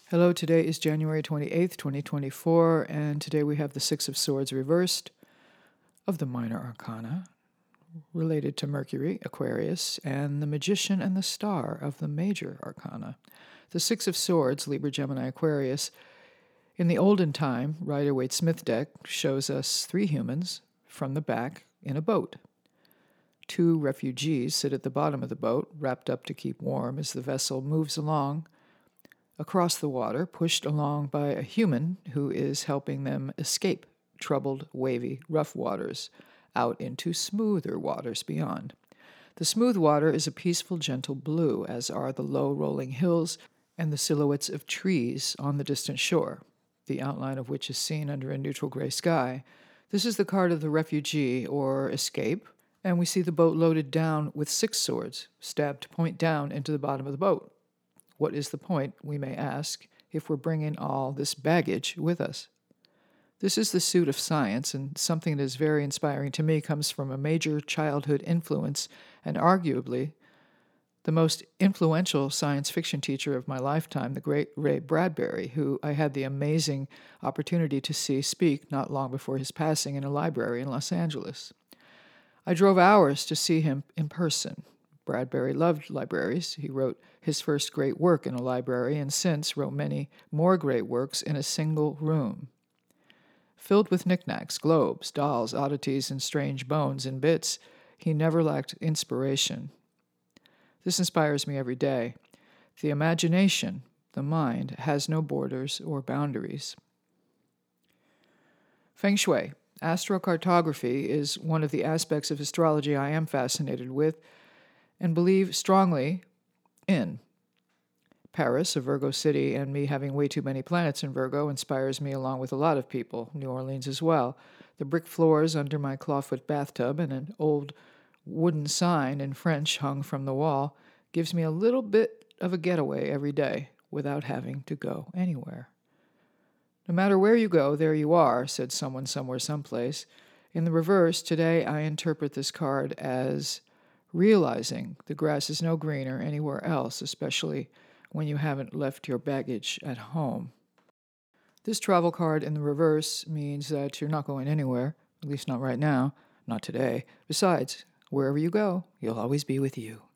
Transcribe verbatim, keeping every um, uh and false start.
Hello, today is January twenty-eighth, twenty twenty-four, and today we have the Six of Swords reversed of the Minor Arcana, related to Mercury, Aquarius, and the Magician and the Star of the Major Arcana. The Six of Swords, Libra, Gemini, Aquarius. In the olden time, Rider-Waite-Smith deck shows us three humans from the back in a boat. Two refugees sit at the bottom of the boat, wrapped up to keep warm as the vessel moves along across the water, pushed along by a human who is helping them escape troubled, wavy, rough waters out into smoother waters beyond. The smooth water is a peaceful, gentle blue, as are the low rolling hills and the silhouettes of trees on the distant shore, the outline of which is seen under a neutral gray sky. This is the card of the refugee or escape, and we see the boat loaded down with six swords, stabbed point down into the bottom of the boat. What is the point, we may ask, if we're bringing all this baggage with us? This is the suit of science, and something that is very inspiring to me comes from a major childhood influence and arguably the most influential science fiction teacher of my lifetime, the great Ray Bradbury, who I had the amazing opportunity to see speak not long before his passing in a library in Los Angeles. I drove hours to see him in person. Bradbury loved libraries. He wrote his first great work in a library and since wrote many more great works in a single room. Filled with knickknacks, globes, dolls, oddities, and strange bones and bits, he never lacked inspiration. This inspires me every day. The imagination, the mind, has no borders or boundaries. Feng Shui. Astrocartography is one of the aspects of astrology I am fascinated with and believe strongly in. Paris, a Virgo city, and me having way too many planets in Virgo inspires me along with a lot of people, New Orleans as well. The brick floors under my clawfoot bathtub and an old wooden sign in French hung from the wall gives me a little bit of a getaway every day without having to go anywhere. No matter where you go, there you are, said someone somewhere someplace. In the reverse, today I interpret this card as realizing the grass is no greener anywhere else, especially when you haven't left your baggage at home. This travel card in the reverse means that you're not going anywhere, at least not right now, not today. Besides, wherever you go, you'll always be with you.